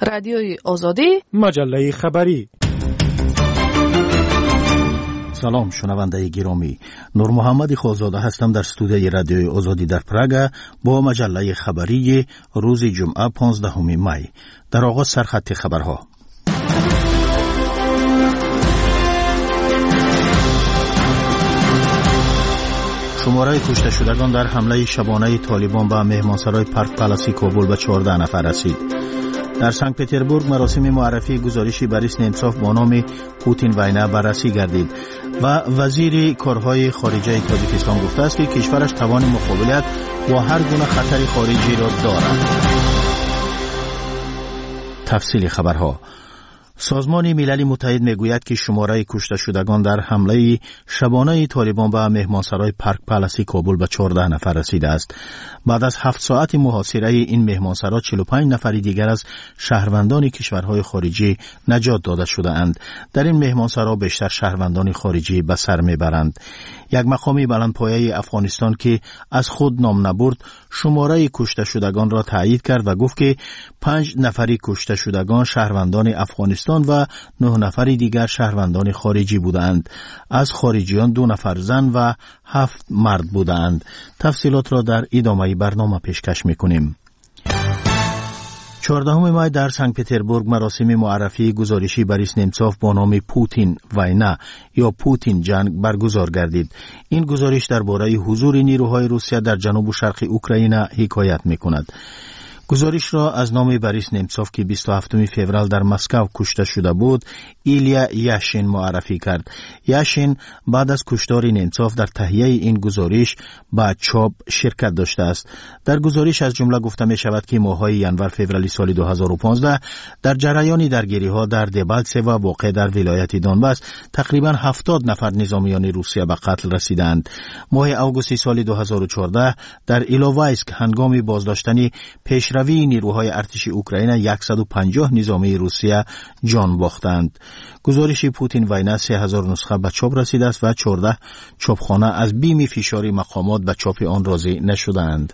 رادیوی آزادی، مجله خبری. سلام شنونده گرامی، نور محمد خوزاده هستم در استودیوی رادیوی آزادی در پراگ با مجله خبری روز جمعه 15 می. در آغاز سرخط خبرها. شماره کشته شدگان در حمله شبانه طالبان به مهمانسرای پارک پالاسی کابل به 14 نفر رسید. در سنت پتربورگ مراسم معرفی گزارشی بر اسم انصاف با نام پوتین وینا بررسی گردید و وزیر کارهای خارجه تاجیکستان گفته است که کشورش توان مقابلت با هر گونه خطر خارجی را دارد. تفصیل خبرها. سازمان ملل متحد میگوید که شماره کشته شدگان در حمله شبانه طالبان به مهمانسرای پارک پالاسی کابل به 14 نفر رسیده است. بعد از 7 ساعت محاصره این مهمانسرا 45 نفر دیگر از شهروندان کشورهای خارجی نجات داده شده اند. در این مهمانسرا بیشتر شهروندان خارجی به سر میبرند. یک مقامی بلندپایه افغانستان که از خود نام نبرد شماره کشته شدگان را تایید کرد و گفت که 5 نفری کشته شدگان شهروندان افغانستان و 9 نفری دیگر شهروندان خارجی بودند. از خارجیان 2 نفر زن و 7 مرد بودند. تفصیلات را در ادامه برنامه پیشکش میکنیم. 14 می در سنت پتربورگ مراسم معرفی گزارشی بر اسم انصاف با نام پوتین وینا یا پوتین جنگ برگزار گردید. این گزارش درباره حضور نیروهای روسیه در جنوب و شرق اوکراین حکایت میکند. گزارش را از نام بوریس نمتسوف که 27 فوریه در مسکو کشته شده بود ایلیا یاشین معرفی کرد. یاشین بعد از کشتار نمتسوف در تهیه این گزارش با چاپ شرکت داشته است. در گزارش از جمله گفته می شود که ماه‌های ینور فوریه سال 2015 در جریان درگیری‌ها در دبالتسه و واقع در ولایت دونباس تقریباً 70 نفر نظامیان روسیه به قتل رسیدند. ماه اوگوست سال 2014 در ایلووایسک هنگام بازداشتن پیشروی نیروهای ارتش اوکراین 150 نظامی روسیه جان باختند. گزارش پوتین وینا 3000 نسخه به چاپ رسیده است و 14 چاپخانه از بیم فشار مقامات به چاپ آن راضی نشدند.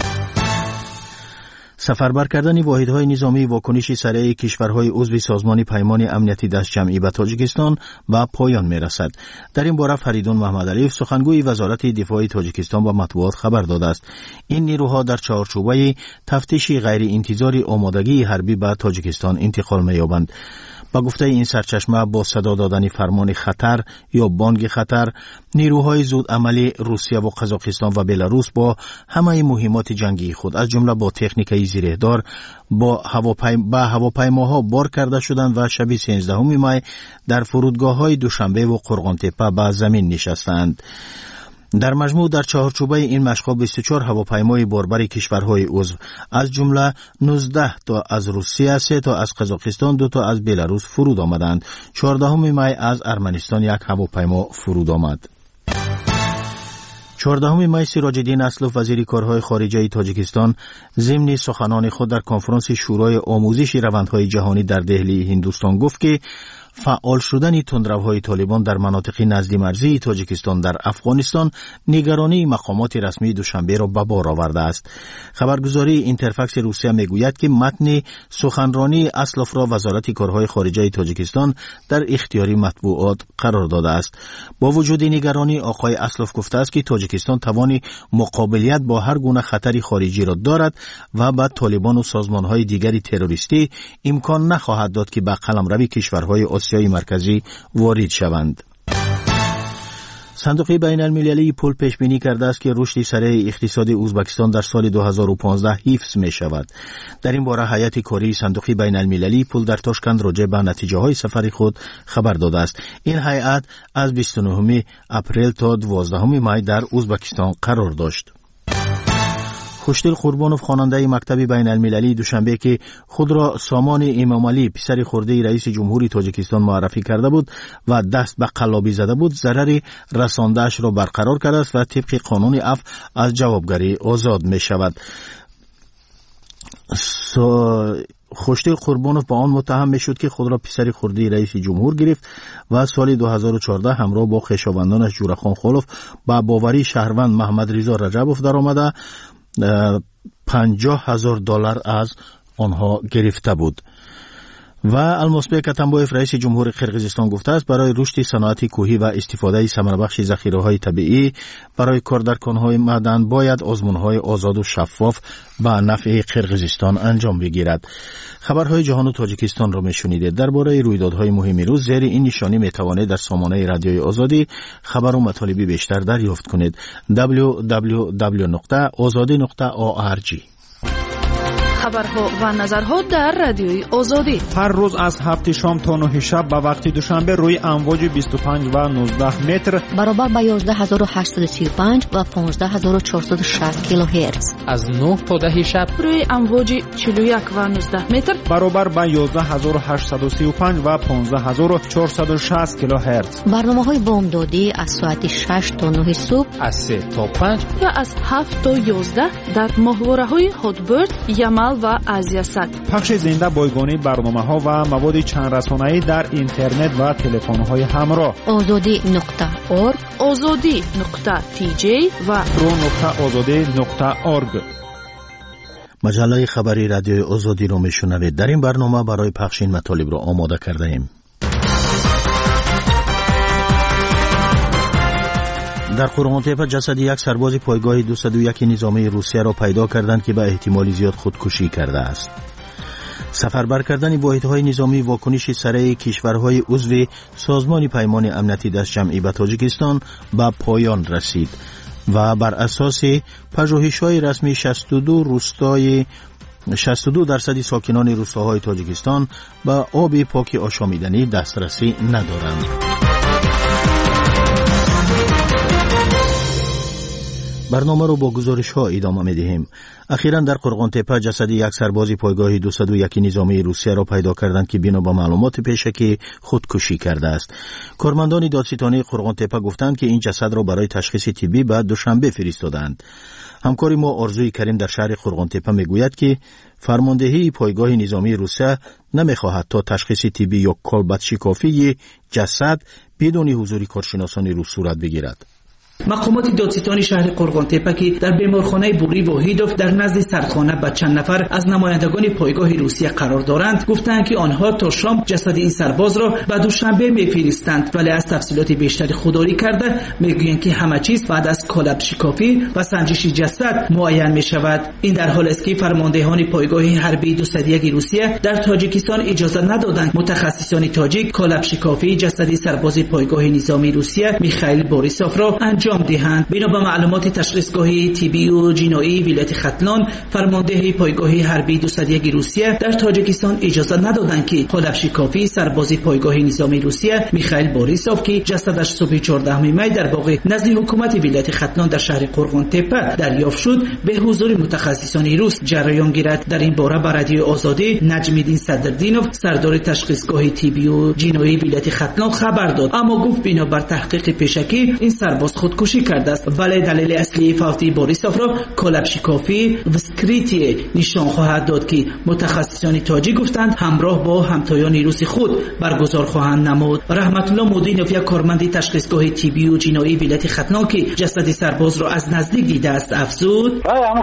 سفربر کردن واحدهای نظامی واکنش سریع کشورهای عضو سازمان پیمان امنیتی دست جمعی به تاجیکستان به پایان میرسد. در این باره فریدون محمدعلیف سخنگوی وزارت دفاع تاجیکستان به مطبوعات خبر داده است. این نیروها در چارچوبه تفتیش غیر انتظاری آمادگی حربی به تاجیکستان انتقال می‌یابند. با گفته این سرچشمه با صدا دادن فرمان خطر یا بانگ خطر نیروهای زود عملی روسیه و قزاقستان و بلاروس با همه مهمات جنگی خود از جمله با تکنیک زیرهدار با هواپیماها بار کرده شدند و شب 13 می در فرودگاه‌های دوشنبه و قرغانتپه به زمین نشستند. در مجموع در چهارچوبه این مشق‌ها 24 هواپیمای باربر کشورهای عضو از جمله 19 تا از روسیه، 3 تا از قزاقستان، 2 تا از بلاروس فرود آمدند. 14 می از ارمنستان یک هواپیما فرود آمد. 14 می سراج الدین اسلوف وزیر کارهای خارجه تاجیکستان ضمن سخنان خود در کنفرانس شورای آموزش روندهای جهانی در دهلی هندوستان گفت که فعال شدن تندروهای طالبان در مناطق نزد مرزی تاجیکستان در افغانستان نگرانی مقامات رسمی دوشنبه را به بار آورده است. خبرگزاری اینترفکس روسیه میگوید که متن سخنرانی اسلوف را وزارت کارهای خارجه تاجیکستان در اختیار مطبوعات قرار داده است. با وجود نگرانی آقای اسلوف گفته است که تاجیکستان توان مقابلیت با هر گونه خطری خارجی را دارد و با طالبان و سازمانهای دیگری تروریستی امکان نخواهد داد که به قلمرو کشورهای آسیای مرکزی وارد شوند. صندوق بین المللی پول پیش بینی کرده است که رشد سریع اقتصاد ازبکستان در سال 2015 حفظ می شود. در این باره هیئت کاری صندوق بین المللی پول در تاشکند راجع به نتیجه های سفر خود خبر داده است. این هیئت از 29 اپریل تا 12 می در ازبکستان قرار داشت. خوشدل قربانوف خواننده مکتب بین المللی دوشنبه که خود را سامان امام علی پسر خرده رئیس جمهوری تاجیکستان معرفی کرده بود و دست به قلابی زده بود ضرر رسانده‌اش را برقرار کرده است و طبق قانون عفو از جوابگری آزاد می شود. خوشدل قربانوف با آن متهم می شد که خود را پسر خرده رئیس جمهور گرفت و سال 2014 همراه با خویشاوندانش جورخان خولوف با باوری شهروند محمد رضا رجبوف در آمده $50,000 از آنها گرفته بود. و الماسبک اتنبایف رئیس جمهور قرقیزستان گفته است برای رشد صنعت کوهی و استفاده ثمربخش ذخیره‌های طبیعی برای کار در کان‌های معدن باید آزمون‌های آزاد و شفاف به نفع قرقیزستان انجام بگیرد. خبرهای جهان و تاجیکستان را میشنیدید. درباره رویدادهای مهم روز زیر این نشانی میتوانید در سامانه رادیوی آزادی خبر و مطالب بیشتر دریافت کنید. www.azadi.org. خبرها و نظرها در رادیوی آزادی هر روز از 7 شام تا 9 شب به وقت دوشنبه روی امواج 25 و 19 متر برابر با 11835 و 15460 کیلوهرتز. از 9 تا 10 شب روی امواج 41 و 19 متر برابر با 11835 و 15460 کیلوهرتز. برنامه‌های بامدادی از ساعت 6 تا 9 صبح، از 3 تا 5 و از 7 تا 11 در ماهواره‌های هاتبرد، یمل و آزیاسات. پخش زنده بایگانی برنامه‌ها و مواد چند رسانه‌ای در اینترنت و تلفن‌های همراه. azadi.org، azadi.tj و pro.azadi.org. مجله خبری رادیوی آزادی رو میشنوید. در این برنامه برای پخش این مطالب رو آماده کرده ایم. در قرغان‌تپه جسد یک سرباز پایگاه 201 نظامی روسیه را پیدا کردند که به احتمال زیاد خودکشی کرده است. سفربر کردن واحدهای نظامی واکنش سریع کشورهای عضو سازمان پیمان امنیتی دست جمعی به تاجیکستان به پایان رسید و بر اساس پژوهش‌های رسمی 62% ساکنان روستاهای تاجیکستان به آب پاک آشامیدنی دسترسی ندارند. برنامه رو با گزارش ها ادامه می‌دهیم. اخیراً در قرغان‌تپه جسد یک سرباز پایگاه 201 نظامی روسیه را پیدا کردند که بنا به معلومات پیشکی خودکشی کرده است. کارمندان دادستانی قرغان‌تپه گفتند که این جسد را برای تشخیص طبی به دوشنبه فرستادند. همکار ما آرزوی کریم در شهر قرغان‌تپه میگوید که فرماندهی پایگاه نظامی روسیه نمیخواهد تا تشخیص طبی یا کالبدشکافی جسد بدون حضور کارشناسان روس صورت بگیرد. مقامات دادستانی شهر قرغان‌تپه که در بیمارخانه بوری وحیدوف در نزد سردخانه با چند نفر از نمایندگان پایگاه روسیه قرار دارند گفتند که آنها تا شام جسد این سرباز را به دوشنبه میفرستند، ولی از تفصیلات بیشتری خودداری کرده میگویند که همه چیز بعد از کالبدشکافی و سنجش جسد معین می شود. این در حالی است که فرماندهان پایگاه حربی 201 روسیه در تاجیکستان اجازه ندادند متخصصان تاجیک کالبدشکافی جسد سرباز پایگاه نظامی روسیه میخائیل بوریسوف را انجام دهند. بنا به معلومات تشخیصگاهی طبی و جنایی ولایت ختلان، فرمانده پایگاه حربی 201 روسیه در تاجیکستان اجازه ندادند که کالبدشکافی سرباز پایگاه نظامی روسیه میخائیل بوریسوف که جسدش صبح 14 می در باغ نزد حکومت ولایت ختلان در شهر قرغان‌تپه دریافت شد به حضور متخصصان روس جریان گیرد. در این باره به رادیو آزادی نجمیدین صدردینوف سردار تشخیصگاه طبی و جنایی ولایت ختلان خبر داد، اما گفت بنا بر تحقیق پیشکی این سرباز خودکشی کرده است، ولی دلیل اصلی فوتی بوریسوف را کالبدشکافی وسکریتی نشان خواهد داد که متخصصان تاجیک گفتند همراه با همتایان روسی خود برگزار خواهند نمود. رحمت الله مودینوف یک کارمند تشخیصگاه طبی و جنایی ولایت ختلان که جسد سرباز را از نزدیک دیده است افزود: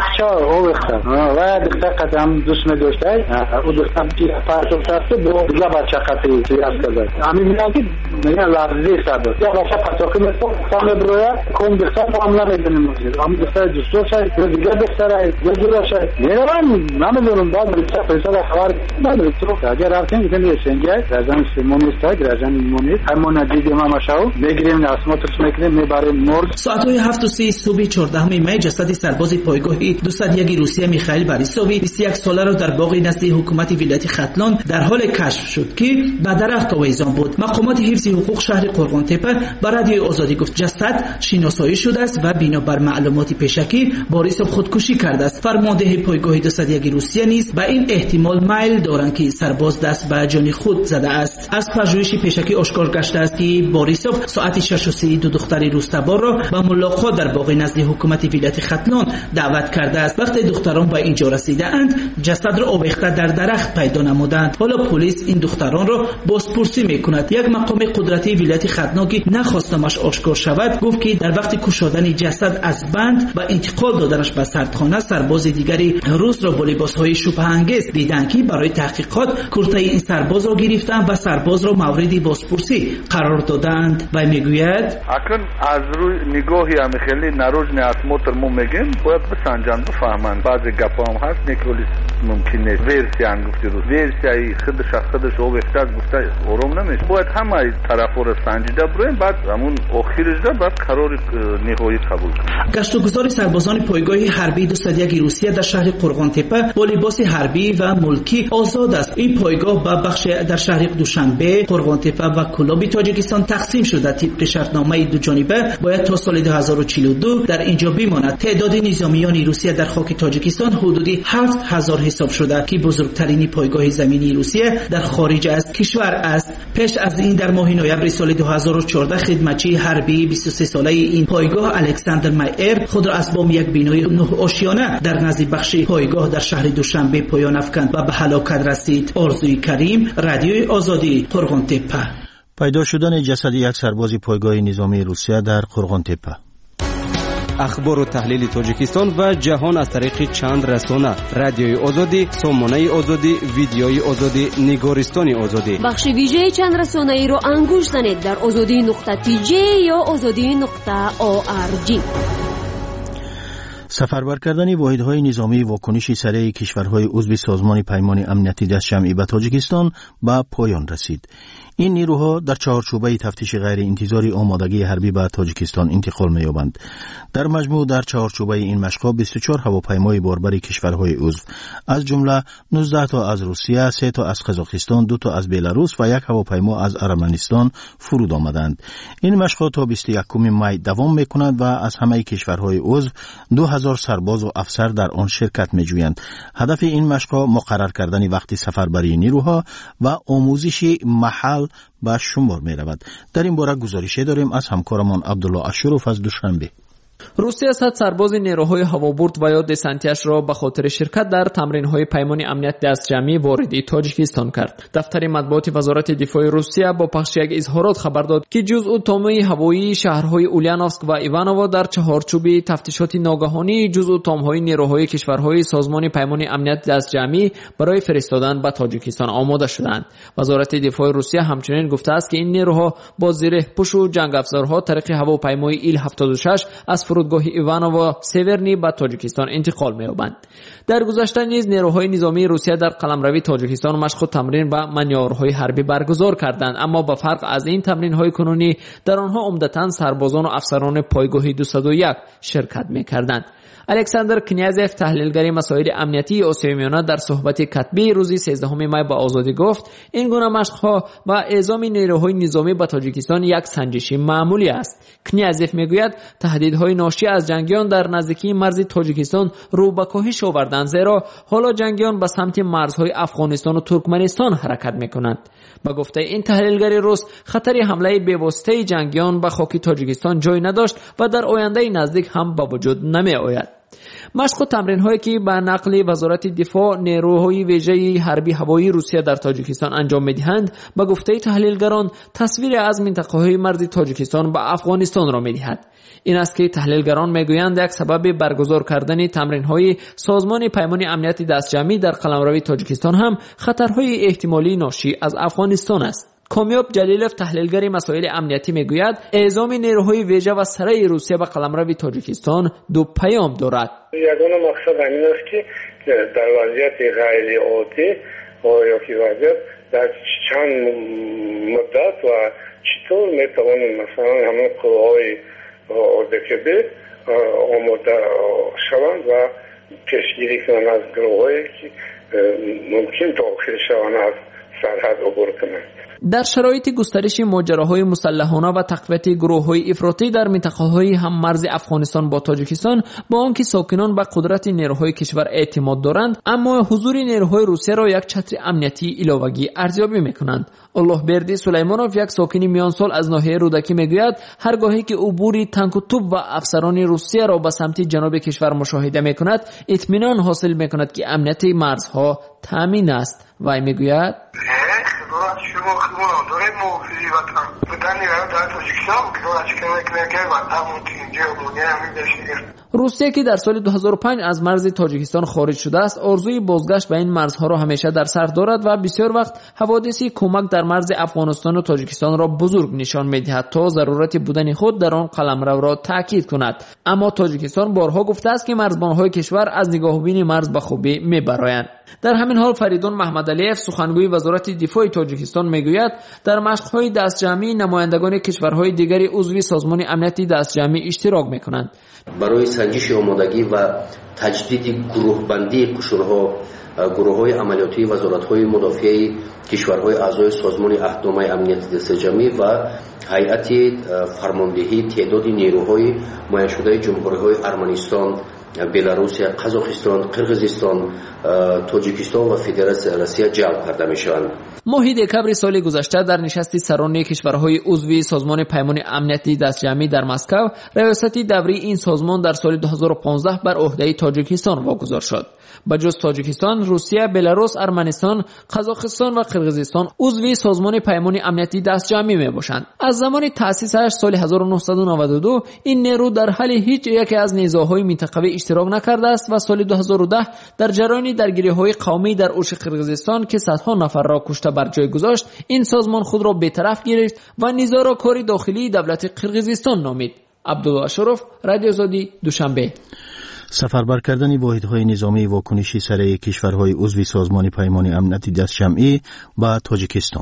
کم بسیار معامله میدونیم هم بسیار دوستو شاید دیگه بسیار یا جلو شاید نمیدونم بعد بسیار فرصت خبر نداره تو اگر رفتیم میگن سنگه رازم سیمونیست رازم ایمونیست همون دیگه ما ماشاو میگیریم اسماتش میکنیم میبریم مرد. ساعت 7:30 صبح 14 می جسد سرباز پایگاه 201 روسیه میخائیل بوریسوف 21 ساله را در باغ نزد حکومت ولایت ختلان در حال کشف شد که به درخت آویزان بود. مقامات حفظ حقوق شهر قرغان‌تپه به رادیو آزادی گفت جسد شناسایی شده است و بنا بر معلومات پیشکی بوریسوف خودکشی کرده است. فرمانده پایگاه 201 روسیه نیز به این احتمال میل دارند که سرباز دست به جان خود زده است. از پژوهش پیشکی آشکار گشته است که بوریسوف ساعت 6:30 دو دختر روستبار را به ملاقات در باغ نزد حکومت ولایت ختلان دعوت کرده است. وقتی دختران به اینجا رسیده اند جسد را آویخته در درخت پیدا نمودند. حالا پلیس این دختران را بازپرسی میکند. یک مقام قدرتی ولایت ختلان که نخواستمش آشکار شود گفت که در وقت کشادن جسد از بند و انتقال دادنش به سردخانه، سرباز دیگری روس را با لباسهای شبهه‌انگیز دیدند که برای تحقیقات کرته این سرباز را گرفتند و سرباز را مورد بازپرسی قرار دادند. و میگوید اکنون از روی نگاهی خیلی نروژنی اسموتر ما میگیم باید بسنجند بفهمند. بعضی گپا هم هست نیکولیس ممکنه ورسی گفتی رو ورسی خودش او بهتر گفته آروم نمیشه. باید همه طرفا رو سنجیده برویم، بعد همون آخرش ده بعد قرار نهایی قبول کنیم. گشت و گذار سربازان پایگاه حربی 201 روسیه در شهر قرغان تپه با لباس حربی و ملکی آزاد است. این پایگاه به بخش در شهر دوشنبه، قرغان تپه و کلابی تاجیکستان تقسیم شده. طبق شرطنامه دو جانبه باید تا سال 2042 در اینجا بماند. تعداد نظامیان روسیه در خاک تاجیکستان حدودی 7000 حساب شده که بزرگترین پایگاه زمینی روسیه در خارج از کشور است. پیش از این در ماه نوامبر سال 2014 خدمتچی حربی 23 ساله این پایگاه الکساندر مایر خود را از بام یک بینای 9 آشیانه در نزد بخش پایگاه در شهر دوشنبه پایان افکند و به هلاکت رسید. آرزوی کریم، رادیوی آزادی، قرغان تپه. پیدا شدن جسد یک سرباز پایگاه نظامی روسیه در قرغان تپه. اخبار و تحلیل تاجیکستان و جهان از طریق چند رسانه: رادیوی آزادی، سامانه آزادی، ویدیوی آزادی، نگارستان آزادی. بخش ویژه چند رسانه ای را انگوش زنید در azadi.tj یا azadi.org. سفربر کردن واحدهای نظامی واکنشی سریع کشورهای عضو سازمان پیمان امنیتی دستجمعی به تاجیکستان به پایان رسید. این نیروها در چهارچوبه تفتیش غیر انتظاری آمادگی حربی به تاجیکستان انتقال می‌یابند. در مجموع در چهارچوبه این مشق‌ها 24 هواپیمای باربر کشورهای عضو از جمله 19 تا از روسیه، 3 تا از قزاقستان، 2 تا از بلاروس و 1 هواپیما از ارمنستان فرود آمدند. این مشق‌ها تا 21 می دوام می‌کنند و از همه کشورهای عضو 2000 سرباز و افسر در آن شرکت می‌جویند. هدف این مشق‌ها مقرر کردن وقت سفربری نیروها و آموزش محل به شمار می رود. در این باره گزارشی داریم از همکارمان عبدالله اشرف از دوشنبه. روسیه 100 سرباز نیروهای هوابرد و یا دسانتیش را به خاطر شرکت در تمرین‌های پیمان امنیت دستجمعی وارد تاجیکستان کرد. دفتر مطبوعات وزارت دفاع روسیه با پخش یک اظهارات خبر داد که جزء تام‌های هوایی شهرهای اولیانوفسک و ایوانوو در چهارچوب تفتیشات ناگهانی جزء تام‌های نیروهای کشورهای سازمان پیمان امنیت دستجمعی برای فرستادن به تاجیکستان آماده شدند. وزارت دفاع روسیه همچنین گفته است که این نیروها با زره پوش و جنگ افزارها طریق هواپیمای ایل 76 از فرودگاه ایوانوو سیورنی به تاجیکستان انتقال می‌یابند. در گذشته نیز نیروهای نظامی روسیه در قلمروی تاجیکستان مشق و تمرین و مانورهای حربی برگزار کردند، اما با فرق از این تمرین‌های کنونی در آنها عمدتاً سربازان و افسران پایگاه 201 شرکت می‌کردند. الکساندر کنیازف تحلیلگر مسائل امنیتی آسیای در صحبت کتبی روز 13 می به آزادی گفت این گونه مشق‌ها و اعزام نیروهای نظامی به تاجیکستان یک سنجشی معمولی است. کنیازف میگوید تهدیدهای ناشی از جنگیان در نزدیکی مرز تاجیکستان رو به کاهش آوردند، زیرا حالا جنگیان به سمت مرزهای افغانستان و ترکمنستان حرکت میکنند. با گفته این تحلیلگر روس خطر حمله بی‌واسطه جنگیان به خاک تاجیکستان جای نداشت و در آینده نزدیک هم به وجود نمی آید. مشق و تمرین هایی که به نقل وزارت دفاع نیروهای ویژه حربی هوایی روسیه در تاجیکستان انجام می‌دهند به گفته تحلیلگران تصویر از منطقه‌های مرز تاجیکستان به افغانستان را می‌دهد. این است که تحلیلگران میگویند یک سبب برگزار کردن تمرین‌های سازمان پیمان امنیت دستجمعی در قلمرو تاجیکستان هم خطرهای احتمالی ناشی از افغانستان است. کامیاب جلیلوف تحلیلگر مسائل امنیتی میگوید اعزام نیروهای ویژه و سرای روسیه به قلمرو تاجیکستان دو پیام دارد. یگانه مقصد همین است که در وضعیت غیر عادی یا که وضعیت در چند مدت و چطور میتوانیم مثلا همون قواهای اردکبی آماده شوند و پیشگیری کنند از گروهایی که ممکن داخل شوند از سرحد عبور کنند. در شرایط گسترش ماجراهای مسلحانه و تقویت گروه‌های افراطی در منطقه‌های هم مرز افغانستان با تاجیکستان، با آنکه ساکنان به قدرت نیروهای کشور اعتماد دارند، اما حضور نیروهای روسیه را یک چتر امنیتی علاوه‌ای ارزیابی می‌کنند. الله بردی سلیمانوف یک ساکن میانسال از ناحیه رودکی میگوید هرگاهی که عبور تانک و توپ و افسران روسیه را به سمت جنوب کشور مشاهده می‌کند، اطمینان حاصل می‌کند که امنیت مرزها تامین است. و میگوید شما داره موفیزی وطن بودن در تاجیکستان که دارش که وطن اینجا مونیه همین داشته. روسیه که در سال 2005 از مرز تاجیکستان خارج شده است، آرزوی بازگشت به این مرزها را همیشه در سر دارد و بسیار وقت حوادثی کمک در مرز افغانستان و تاجیکستان را بزرگ نشان می‌دهد تا ضرورت بودن خود در آن قلمرو را تاکید کند. اما تاجیکستان بارها گفته است که مرزبان‌های کشور از نگاهبین مرز به خوبی می‌برآیند. در همین حال فریدون محمدعلیف سخنگوی وزارت دفاع تاجیکستان میگوید در مشق‌های دستجمعی نمایندگان کشورهای دیگری عضو سازمان امنیتی دستجمعی اشتراک می‌کنند. برای سنجش آمادگی و تجدید گروه‌بندی قشرها گروه‌های عملیاتی وزارت‌های مدافع کشورهای اعضای سازمان اهدامه امنیتی دستجمعی و هیئت فرماندهی تعداد نیروهای معین شده جمهوری‌های ارمنستان، بلاروس، قزاقستان، قرقیزستان، تاجیکستان و فدراسیون روسیه جلب کرده میشوند. ماه دکبر سال گذشته در نشست سران کشورهای عضو سازمان پیمان امنیتی دستجمعی در مسکو، ریاست دوری این سازمان در سال 2015 بر عهده تاجیکستان واگذار شد. بجز تاجیکستان، روسیه، بلاروس، ارمنستان، قزاقستان و قرقیزستان عضو سازمان پیمان امنیتی دستجمعی میباشند. از زمان تأسیسش سال 1992 این نیرو در حال هیچ یک از نیزاهای منطقوی اشتراک نکرده است و سال 2010 در جریان درگیری‌های قومی در اوش قرقیزستان که صدها نفر را کشته بر جای گذاشت، این سازمان خود را بی‌طرف گرفت و نیزا را کار داخلی دولت قرقیزستان نامید. عبدالله اشرف، رادیو آزادی، دوشنبه. سفربر کردن واحدهای نظامی واکنشی سریع کشورهای عضو سازمان پیمان امنیتی دستجمعی با تاجیکستان.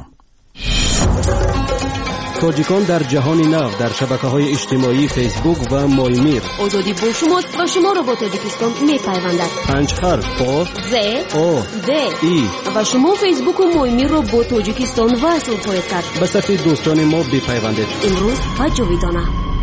تاجیکان در جهان نو در شبکه‌های اجتماعی فیسبوک و مایمیر. آزادی با شماست و شما را با تاجیکستان می‌پیوندد. 5 حرف با ز او د ای و شما فیسبوک و مایمیر را با تاجیکستان وصل خواهید کرد. به صفحه دوستان ما بپیوندید. امروز و جاویدانه.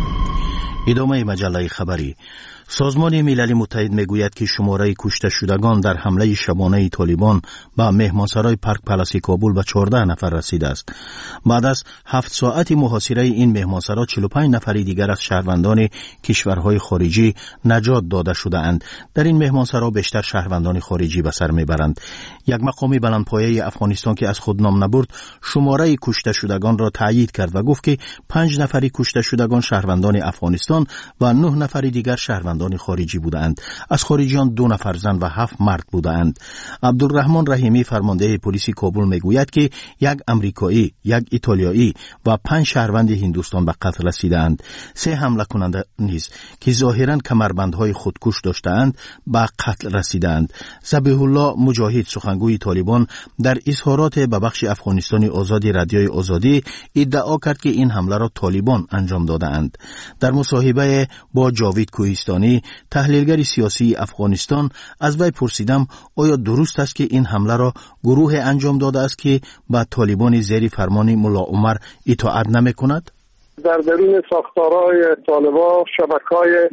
ادامه مجله خبری. سازمان ملل متحد میگوید که شماره کشته شدگان در حمله شبانه طالبان به مهمانسرای پارک پلاس کابل به 14 نفر رسیده است. بعد از 7 ساعت محاصره این مهمانسرا 45 نفر دیگر از شهروندان کشورهای خارجی نجات داده شده‌اند. در این مهمانسرا بیشتر شهروندان خارجی به سر میبرند. یک مقامی بلندپایه افغانستان که از خود نام نبرد شماره کشته شدگان را تایید کرد و گفت که 5 نفر کشته شدگان شهروندان افغانستان و 9 نفر دیگر شهروندان خارجی بودند. از خارجیان 2 نفر زن و 7 مرد بودند. عبدالرحمن رحیمی فرمانده پلیس کابل میگوید که یک امریکایی، یک ایتالیایی و 5 شهروند هندوستان به قتل رسیدند. 3 حمله کننده نیز که ظاهرا کمربندهای خودکش داشتند به قتل رسیدند. ذبیح الله مجاهد سخنگوی طالبان در اظهارات به بخش افغانستانی آزادی رادیوی آزادی ادعا کرد که این حمله را طالبان انجام دادند. در مصاحبه با جاوید کوهستانی تحلیلگر سیاسی افغانستان از وی پرسیدم آیا درست است که این حمله را گروه انجام داده است که با طالبان زیر فرمان ملا عمر اطاعت نمی‌کند؟ در درون ساختارهای طالبان شبکه‌های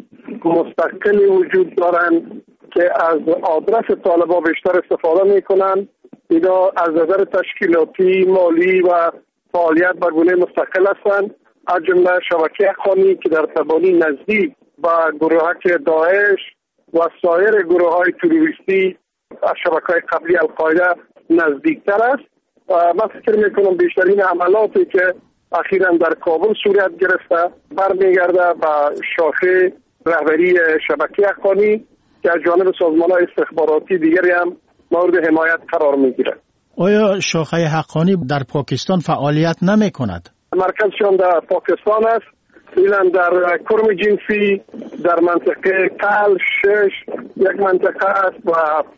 مستقلی وجود دارند که از آدرس طالبان بیشتر استفاده می‌کنند. اینا از نظر تشکیلاتی، مالی و فعالیت بر گونه مستقل هستند. از جمله شبکه خانی که در تبانی نزدیک با گروه‌های داعش و سایر گروه‌های تروریستی از شبکه‌های قبلی القاعده نزدیکتر است. من فکر می‌کنم بیشترین عملاتی که اخیراً در کابل صورت گرفته برمیگرده به شاخه رهبری شبکه خانی که از جانب سازمان‌های استخباراتی دیگری هم مورد حمایت قرار می‌گیرد. آیا شاخه حقانی در پاکستان فعالیت نمی‌کند؟ مرکزشان در پاکستان است. ایلان در کرم جنسی در منطقه کل 6 یک منطقه است و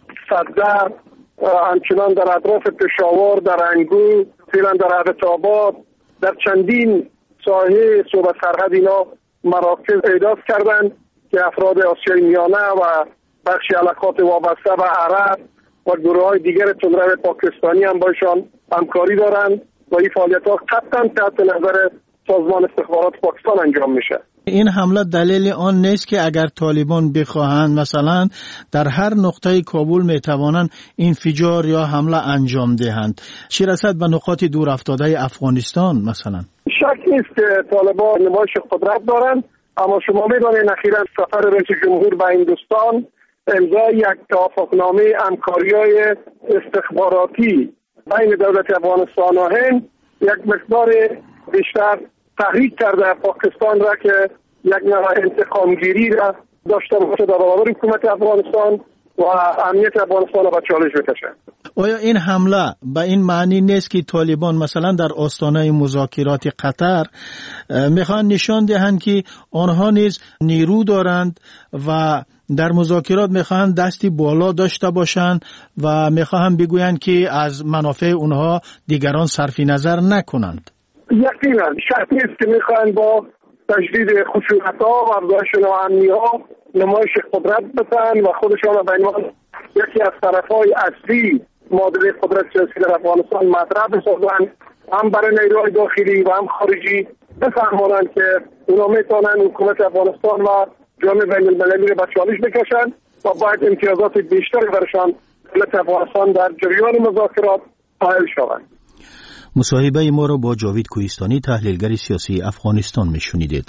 صدر همچنان در اطراف پشاور در انگور ایلان در عبدالآباد در چندین ساحه صوبه سرحد اینا مراکز احداث کردند که افراد آسیای میانه و بخش علاقات وابسته به عرب و گروه های دیگر تندرو پاکستانی هم باشان همکاری دارند و این فعالیت ها قطعا تحت نظر سازمان استخبارات پاکستان انجام میشه. این حمله دلیل آن نیست که اگر طالبان بخواهند مثلا در هر نقطه کابل میتوانند انفجار یا حمله انجام دهند، چه رسد به نقاط دور افتاده افغانستان مثلا؟ شک نیست که طالبان نمایش قدرت دارند، اما شما میدانید اخیراً سفر رئیس جمهور به هندوستان امضای یک توافقنامه همکاری‌های استخباراتی بین دولت افغانستان و هند یک مقدار بیشتر تحریک کرده پاکستان را که یک نوع انتقامگیری را داشته باشه در برابر حکومت افغانستان و امنیت افغانستان را به چالش بکشه. آیا این حمله به این معنی نیست که طالبان مثلا در آستانه مذاکرات قطر میخوان نشان دهند که آنها نیز نیرو دارند و در مذاکرات میخوان دستی بالا داشته باشند و میخوان بگویند که از منافع اونها دیگران صرف نظر نکنند؟ یقینا شرط نیست که میخوان با تجدید خشونت‌ها و افزایش ناامنی‌ها نمایش قدرت بتن و خودشان به عنوان یکی از طرف‌های اصلی معادله قدرت سیاسی در افغانستان مطرح بسازند، هم برای نیروهای داخلی و هم خارجی بفهمانند که اونا میتونن حکومت افغانستان و جامعه بین‌المللی رو به چالش بکشند و باید امتیازات بیشتری برشان دولت افغانستان در جریان مذاکرات قائل شوند. مصاحبه ما را با جاوید کوهستانی تحلیلگر سیاسی افغانستان میشنیدید.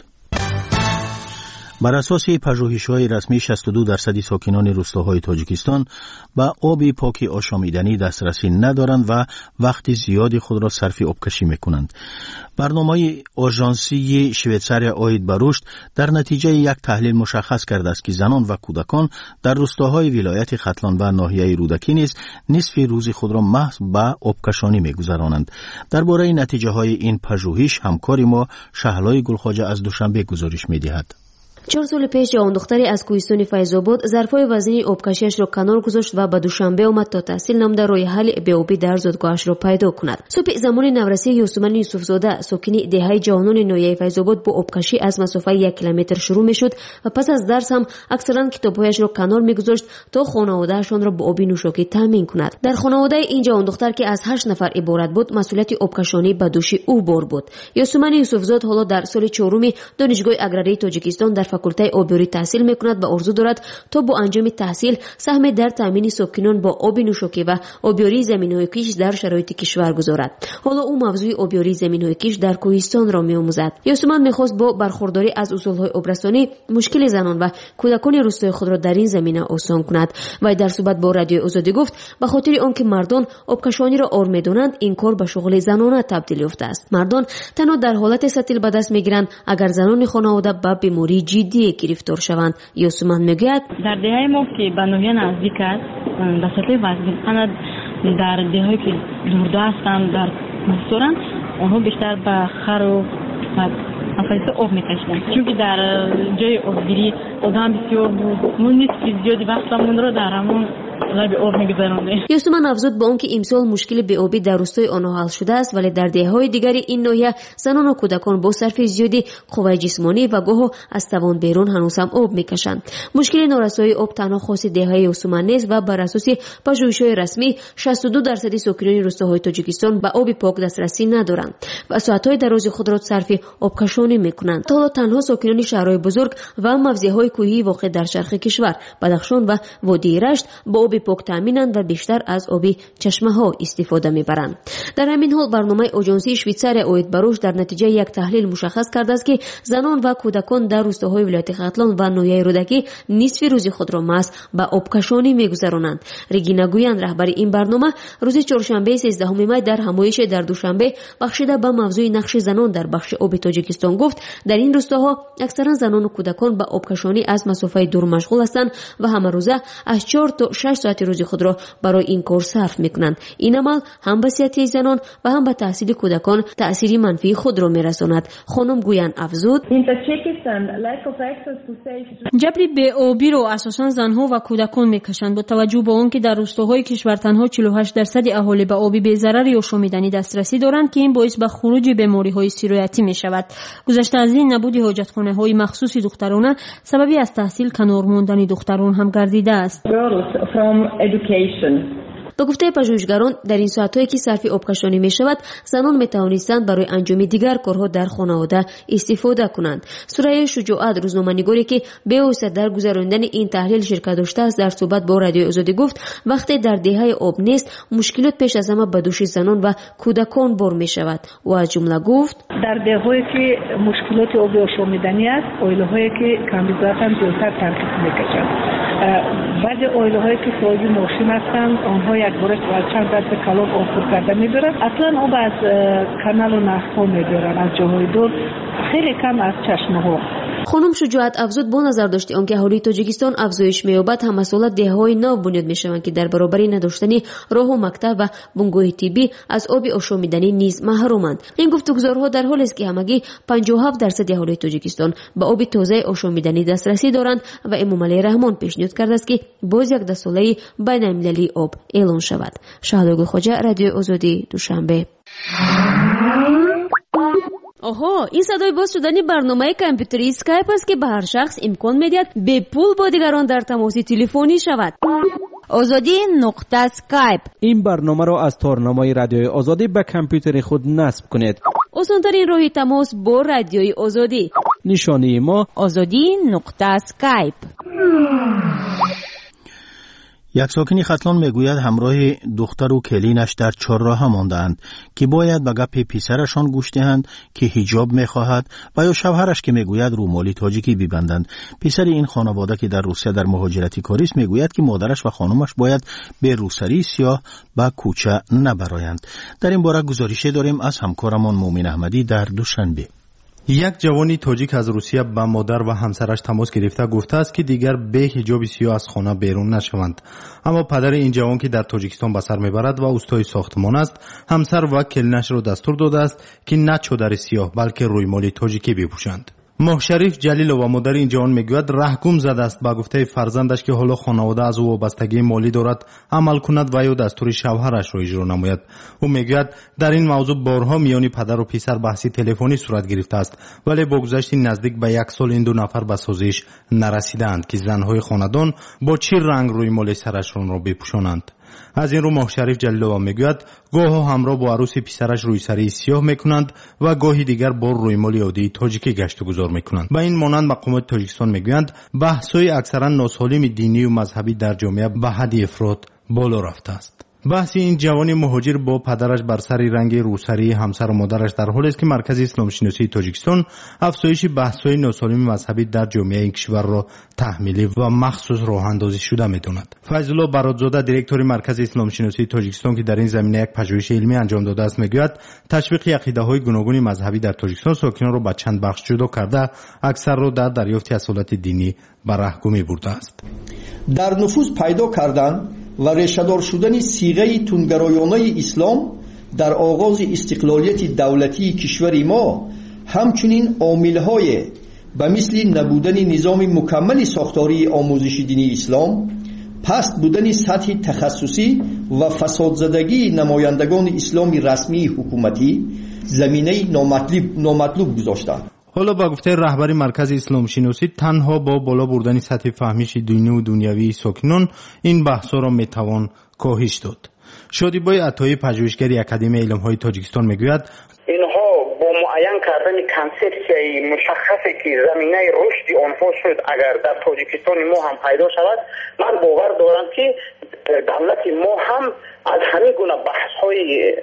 بر اساس پژوهش‌های رسمی 62% ساکنان روستاهای تاجیکستان به آب پاک آشامیدنی دسترسی ندارند و وقت زیادی خود را صرف آبکشی می‌کنند. برنامه آژانسی شویتساریا آید به رشد در نتیجه یک تحلیل مشخص کرده است که زنان و کودکان در روستاهای ولایت ختلان و ناحیه رودکی نیز نصف روز خود را محض به آبکشانی می‌گذرانند. درباره نتیجه‌های این پژوهش همکار ما شهلای گلخواجه از دوشنبه گزارش می‌دهد. 4 سال پیش جوان دختری از کوهستان فیض‌آباد ظرفای وزنی آبکشیش را کنار گذاشت و به دوشنبه آمد تا تحصیل نموده راه حل بی‌آبی در زادگاهش را پیدا کند. صبح زمان نورسی یوسمن یوسفزاده ساکن دهه جوانان ناحیه فیض‌آباد با آبکشی از مسافت 1 کیلومتر شروع می‌شد و پس از درس هم اکثرا کتاب‌هایش را کنار می‌گذاشت تا خانواده‌شان را با آب نوشاکی تامین کند. در خانواده این جوان دختر که از 8 نفر عبارت بود مسئولیت آبکشانی به دوش او بار بود. یوسمن یوسفزاده حالا در سال 4 دانشگاه اگراری تاجیکستان در فاکولته آبیاری تحصیل میکند و آرزو دارد تا با انجام تحصیل سهم در تامین ساکنان با آب نوشاکی و آبیاری زمین‌های کیش در شرایط کشور گذارد. حالا او موضوع آبیاری زمین‌های کیش در کوهستان را می‌آموزد. یوسمن می‌خواست با برخورداری از اصول‌های آبرسانی مشکل زنان و کودکان روستای خود را در این زمینه آسان کند. و در صحبت با رادیوی آزادی گفت به خاطر آنکه مردان آبکشانی را آر می‌دانند این کار به شغل زنانه تبدیل یافته است. مردان تنها در حالت سطیل به دست می‌گیرند اگر زنان خانواده به بیماری جدی گرفتار شوند. یوسمن میگوید در دههای ما که به ناحیه نزدیک است به سطح وزن در دههایی که دورده هستند در کوهستان آنها بیشتر به خر و افایسه آب میکشیدند چون که در جای آبگیری آدم بسیار بود ما نصف زیادی وقتمون را در همون لب آب میگذراندیم. یوسمن افزود به آنکه امسال مشکل بی‌آبی در روستای آنها حل شده است ولی در دهه‌های دیگری این ناحیه زنان و کودکان با صرف زیادی قوه جسمانی و گاه از توان بیرون هنوز هم آب میکشند. مشکل نارسایی آب تنها خاص دهه‌های یوسمن نیست و بر اساس پژوهش‌های رسمی 62% ساکنان روستاهای تاجیکستان به آب پاک دسترسی ندارند و ساعت‌های دراز خود را صرف آبکشانی میکنند. تا تنها ساکنان شهرهای بزرگ و موضع‌های کوهی واقع در شرق کشور بدخشان و وادی رشت با آب پاک تامینند و بیشتر از آب چشمه‌ها استفاده میبرند. در همین حال برنامه آژانسی شویتساریا آید به رشد در نتیجه یک تحلیل مشخص کرده است که زنان و کودکان در روستاهای ولایت ختلان و ناحیه رودکی نصف روز خود را محض به آبکشانی میگذرانند. رگینا گویان رهبر این برنامه روز چهارشنبه 13 می در همایش در دوشنبه بخشیده به موضوع نقش زنان در بخش آب تاجیکستان گفت در این روستاها اکثرا زنان و کودکان به آبکشانی از مسافت دور مشغول هستند و همه روزه از 4 تا 6 ساعت روزی خود را برای این کار صرف میکنند. این عمل هم به صحت زنان و هم به تحصیل کودکان تأثیر منفی خود را میرساند. خانم گویان افزود جبری بی‌آبی را اساساً زنها و کودکان میکشند با توجه به آنکه در روستاهای کشور تنها 48% اهالی به آب بی‌ضرر یا شامیدنی دسترسی دارند که این باعث به خروج بیماری‌های سیرایتی میشود. گذشته از این نبود حاجتخانه‌های مخصوص دخترانه سببی از تحصیل کنار ماندن دختران هم گردیده است. به گفته پژوهشگران در این ساعت‌هایی که صرف آبکشانی می‌شود زنان می‌توانستند برای انجام دیگر کارها در خانواده استفاده کنند. سوره شجاعت روزنامه‌نگاری که به واسطه در گذراندن این تحلیل شرکت داشته است در صحبت با رادیوی آزادی گفت وقتی در دهه آب نیست مشکلات پیش از همه به دوش زنان و کودکان بار می‌شود و از جمله گفت در دههایی که مشکلات آب آشامیدنی است اویل‌هایی که کمبود زیادتر ترکیب می‌کشند بعضی اویل هایی که صاحب ماشین هستند آنها یک بار چند دست کلاب آفر کرده میبرن، اصلا آب از کانال و نهرها میبرن از جاهای دور، خیلی کم از چشمه ها. خانم شجاعت افزود با نظر داشتی آنکه اهالی تاجیکستان افزایش می‌یابد، هم مسئولات دهه‌های نو بنیاد می‌شوند که در برابر نداشتنی راه و مکتب و بنگاه طبی از آب آشامیدنی نیز محرومند. این گفتگوزارها در حالی است که همگی 57% اهالی تاجیکستان به آب تازه آشامیدنی دسترسی دارند و امامعلی رحمان پیشنهاد کرده است که باز یک دسته‌ساله‌ای بین‌المللی آب اعلان شود. شهادگل خواجه، رادیو آزادی، دوشنبه. آها، این صدای باز شدنی برنامه کامپیوتری اسکایپ است که به هر شخص امکان می‌دهد به پول با دیگران در تماس تلفنی شود. آزادی نقطه اسکایپ. این برنامه را از تارنمای رادیوی آزادی به کامپیوتر خود نصب کنید. آسان‌ترین راه تماس با رادیوی آزادی. نشانی ما آزادی نقطه اسکایپ. یک ساکنی ختلان میگوید همراه دختر و کلینش در چهارراه ماندند که باید به گپ پسرشان گوش دهند که حجاب میخواهد و یا شوهرش که میگوید رومالی تاجیکی ببندند. پسر این خانواده که در روسیه در مهاجرتی کاری است میگوید که مادرش و خانمش باید به روسری سیاه به کوچه نبرایند. در این باره گزارشی داریم از همکارمان مومن احمدی در دوشنبه. یک جوانی تاجیک از روسیه با مادر و همسرش تماس گرفته گفته است که دیگر به حجاب سیاه از خانه بیرون نشوند. اما پدر این جوان که در تاجیکستان به سر میبرد و اوستای ساختمان است، همسر و کلینش را دستور داده است که نه چادر سیاه بلکه رویمال تاجیکی بپوشند. محشریف جلیل و مادر این جوان میگوید رهگم زده است با گفته فرزندش که حالا خانواده از او وابستگی مالی دارد عمل کند و یا دستور شوهرش را اجرا نماید. او میگوید در این موضوع بارها میان پدر و پسر بحثی تلفنی صورت گرفته است، ولی با گذشت نزدیک به 1 سال این دو نفر به سازش نرسیدند که زنهای خاندان با چه رنگ روی مال سرشان را بپوشانند. از این رو محشریف جلیلوف میگوید گاه همراه با عروس پسرش روی سری سیاه میکنند و گاهی دیگر با رویمال عادی تاجیکی گشت و گذار میکنند. با این مانند مقامات تاجیکستان میگویند بحث‌های اکثرا ناسالم دینی و مذهبی در جامعه به حد افراط بالا رفته است. بحث این جوان مهاجر با پدرش بر سر رنگ روسری همسر و مادرش در حالی است که مرکز اسلام شناسی تاجیکستان افزایش بحث‌های ناسالم مذهبی در جامعه این کشور را تحمیلی و مخصوص راه اندازی شده می‌داند. فیض الله برادزاده دیرکتور مرکز اسلام شناسی تاجیکستان که در این زمینه یک پژوهش علمی انجام داده است میگوید تشویق عقیده‌های گوناگون مذهبی در تاجیکستان ساکنان را به چند بخش جدا کرده اکثر را در دریافت اصالت دینی به راهگمی برده است. در نفوذ پیدا کردن و ریشه‌دار شدن صیغه تندگرایانه اسلام در آغاز استقلالیت دولتی کشور ما همچنین عامل‌های به مثل نبودن نظام مکمل ساختاری آموزش دینی اسلام، پست بودن سطح تخصصی و فسادزدگی نمایندگان اسلام رسمی حکومتی زمینه نامطلوب گذاشتند. حالا با گفته رهبری مرکز اسلام شناسی تنها با بالا بردن سطح فهمیش دینی و دنیوی ساکنان این بحثا را میتوان کاهش داد. شادیبای عطایی پژوهشگر اکادمی علم‌های تاجیکستان میگوید اینها با معین کردن کنسپسیای مشخصی که زمینه رشد آنها شد اگر در تاجیکستان ما هم پیدا شود، من باور دارم که دولت ما هم از همین گونه بحث‌های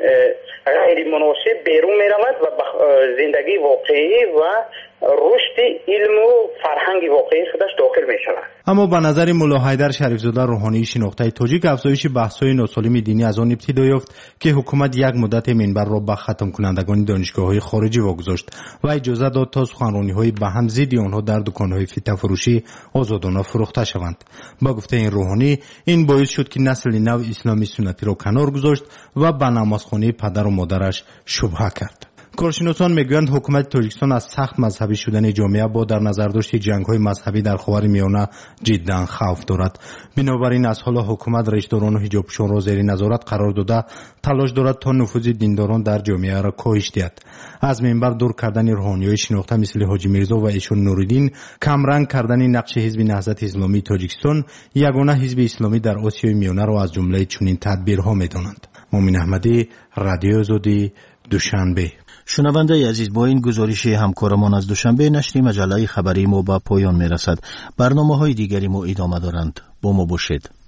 غیر مناسب بیرون می‌رود و زندگی واقعی و رشد علم و فرهنگ واقعی خودش داخل می‌شود. اما به نظر ملا حیدر شریفزاده روحانی شناخته تاجیک افزایش بحث‌های ناسالم دینی از آن ابتدا یافت که حکومت یک مدت منبر را به ختم کنندگان دانشگاه‌های خارجی واگذاشت و اجازه داد تا سخنرانی‌های به هم ضد آنها در دکان‌های فیته فروشی آزادانه فروخته شوند. با گفته این روحانی این باعث شد که نسل نو اسلامی سنتی را کنار گذاشت و به نمازخانه پدر و مادرش شبهه کرد. کارشناسان میگویند حکومت تاجیکستان از سخت مذهبی شدن جامعه با در نظر داشت جنگ‌های مذهبی در خاورمیانه جداً خوف دارد. بنابراین از حالا حکومت رشداران و حجاب‌پوشان را زیر نظارت قرار داده تلاش دارد تا نفوذ دینداران در جامعه را کاهش دهد. از منبر دور کردن روحانی‌های شناخته مثل حاجی میرزا و ایشون نوریدین، کمرنگ کردن نقش حزب نهضت اسلامی تاجیکستان، یگانه حزب اسلامی در آسیای میانه را از جمله چنین تدبیرها می‌دانند. مومن احمدی، رادیو آزادی، دوشنبه. شنونده عزیز، با این گزارش همکارمان از دوشنبه نشر مجله خبری ما به پایان میرسد. برنامه‌های دیگری ما ادامه دارند. با ما باشید.